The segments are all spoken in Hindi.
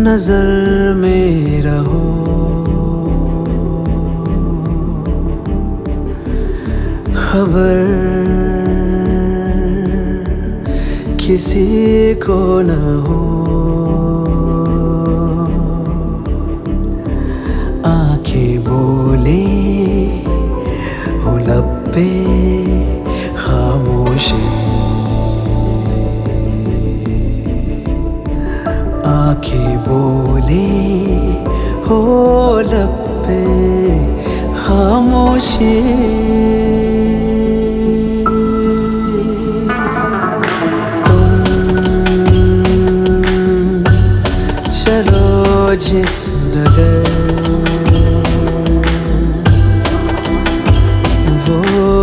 नजर में रहो, खबर किसी को न हो। आंखें बोले हो लब पे खामोशी, आंखें बोले हो लब पे खामोशी। चलो जिस डगर वो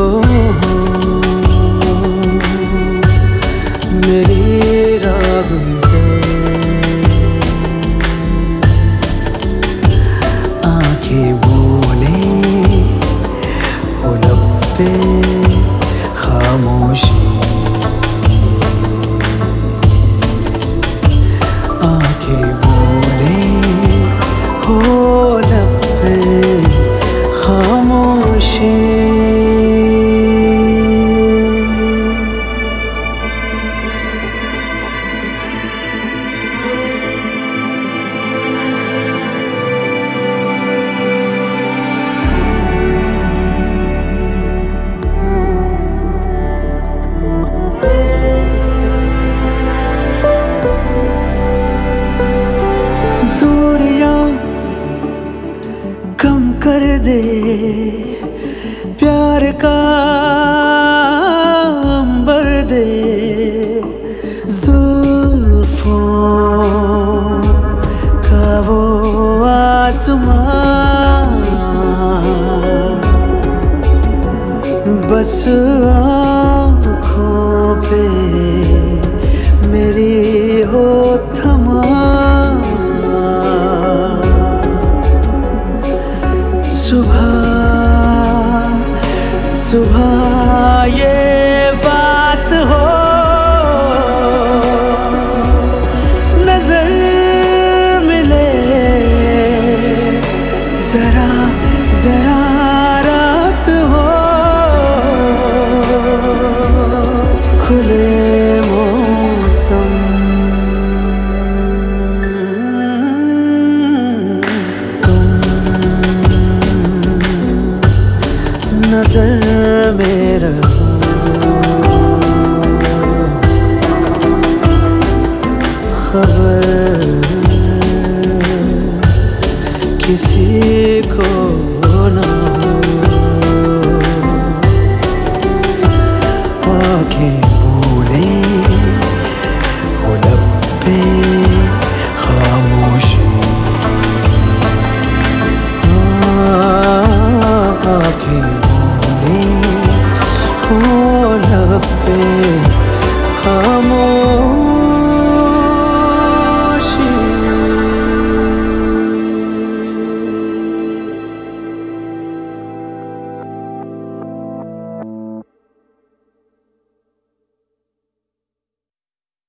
मेरी राह से, आंखें बोले हो लब पे खामोशी, आंखें बोले हो लब पे खामोशी। कम कर दे प्यार का अंबर दे, जुल्फों का वो आसमां, बस आँखों पे मेरी हो थमा। सुबह सुबह ये बात हो, नजर मिले जरा जरा रात हो, खुले मौसम नजर में रहो, खबर किसी को न हो।